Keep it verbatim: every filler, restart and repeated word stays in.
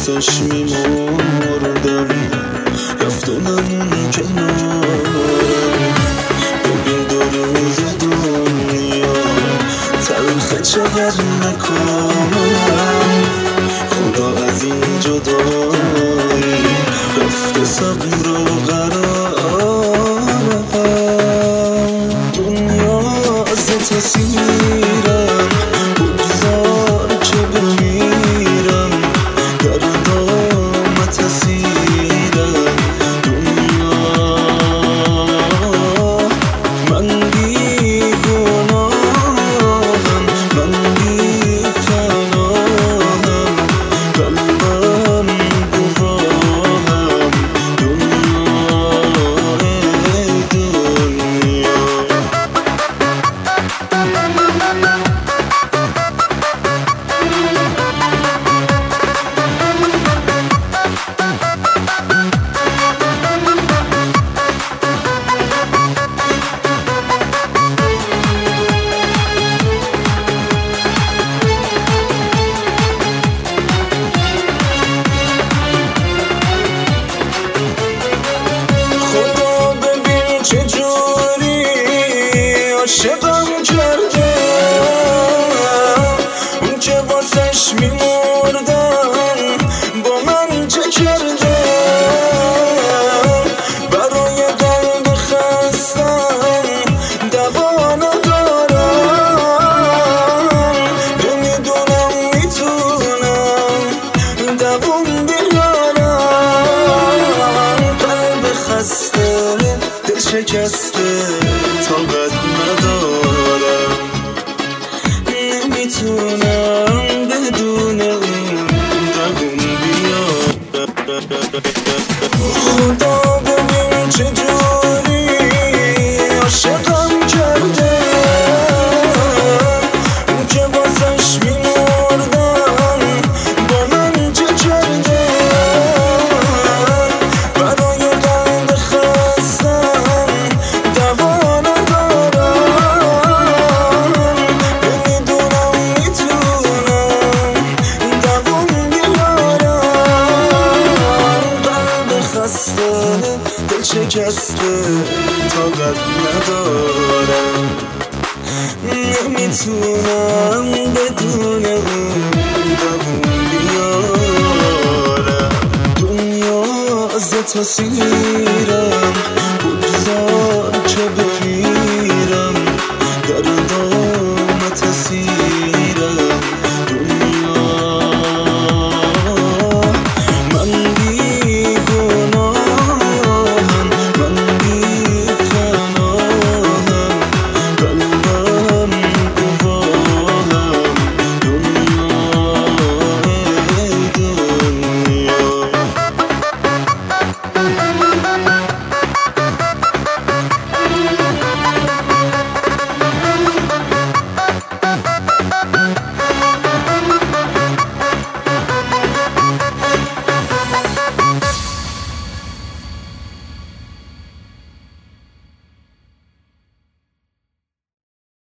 واسش میمردم، رفتنمون کنارم. ببین دو روز دنیا تلخه چقدر نکنم، خدا از این جدایی رفته صبر و قرارم. دنیا از تصیرم بگذار که بمیرم، گردام تصیرم. دنیا من بی گناهم، من بی پناهم، قلبم گواهم. دنیا ای دنیا چجوری عاشقم کرده، اون که واسش میمردم با من چه کرده. برای قلب خستم دوا ندارم، نمیدونم میتونم دوام بیارم. قلب خسته دل شکسته طاقت ندارم، نمیتونم بدون اون دوام بیارم. خدا ببین چجوری عاشقم کرده، اون که واسش میمردم با من چه کرده. برای قلب خستم دوا ندارم، نمیدونم میتونم دوام بیارم. قلب خسته دل شکسته طاقت ندارم، نمیتونم بدون اون دوام بیارم. دنیا از تصیرم